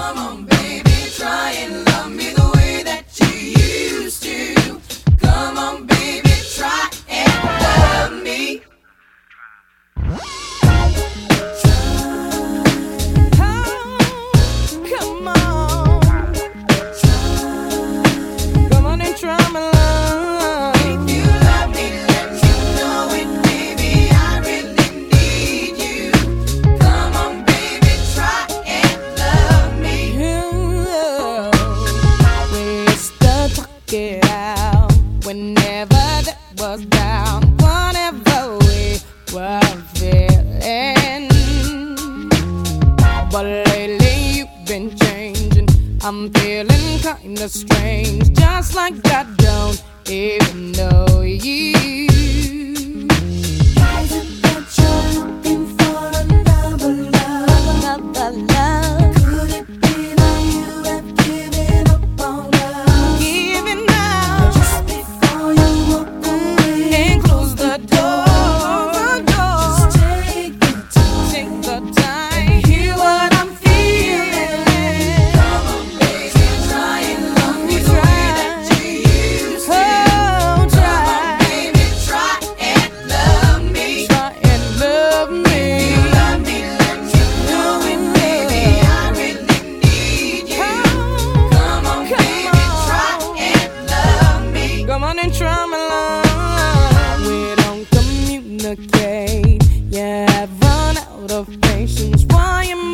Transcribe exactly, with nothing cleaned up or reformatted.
I'm feeling kinda strange, just like I don't even know you. Is it that you're looking for another love? Another love? Could it be that you have given up on us? Giving up just before you walk away and close the door. The door. Just take the time. Take the time. And hear what I'm feeling. Come on, baby, try and love me the way that you used to. Oh, try. Come on, baby, try and love me. Try and love me. You love me, let me know it, baby. I really need you. Come on, baby, try and love me. Come on and try my love. We don't communicate. Yeah, I've run out of patience. Why am